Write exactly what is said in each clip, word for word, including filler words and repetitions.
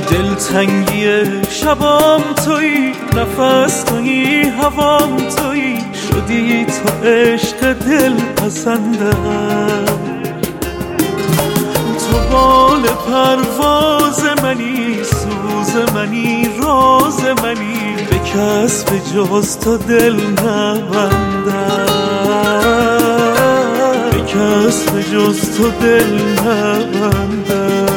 دلتنگی شبام تویی، نفس تویی، هوام تویی، شدی تو عشق دل پسندم. تو بال پرواز منی، سوز منی، راز منی، به کس به جز تو دل نبندم، به کس به جز تو دل نبندم.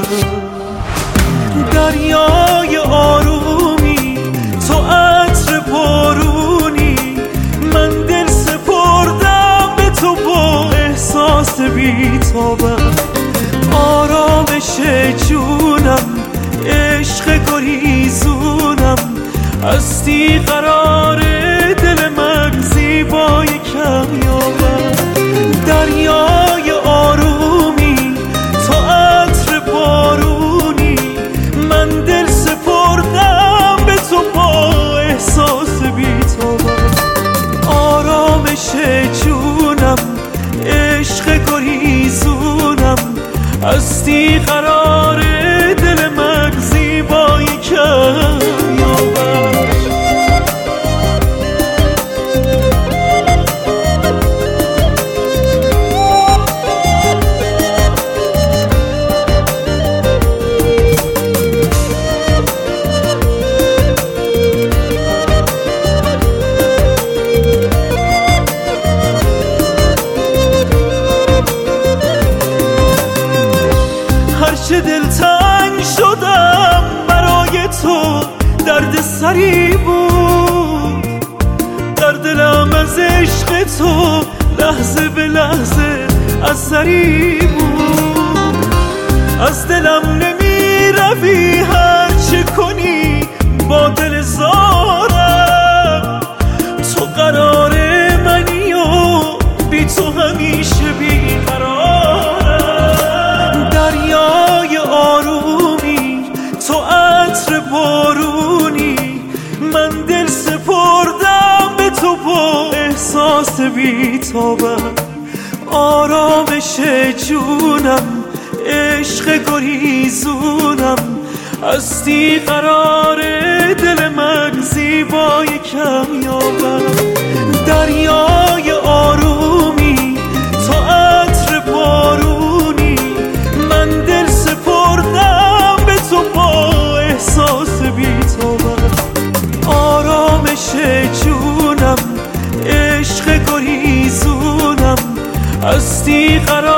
دریای آرومی، تو عطر بارونی، من دل سپردم به تو با احساس بی‌تابم. آرامش جونم، عشق گریزونم، هستی قرار دل من زیبای کمیابم. دریای آرومی، تو عطر بارونی، من دل سپردم به تو با احساس بی‌تابم. آرامش جونم، عشق گریزونم، هستی قرار دل من زیبای کمیابم. هرچه دلتنگ شدم برای تو درد سری بود، در دلم از عشق تو لحظه به لحظه اثری بود. از دلم نمی روی هرچه کنی با دل زارم، تو قرار منی و بی تو همیشه بی قرارم. دریای آرومی، تو عطر بارونی، من دل سپردم به تو با احساس بی‌تابم. آرامش جونم، عشق گریزونم، هستی قرار دل من زیبای کمیابم. دریای آرومی، تو عطر بارونی، من دل سپردم به تو با احساس بی‌تابم. آرامش جونم، عشق گریزونم، هستی قرار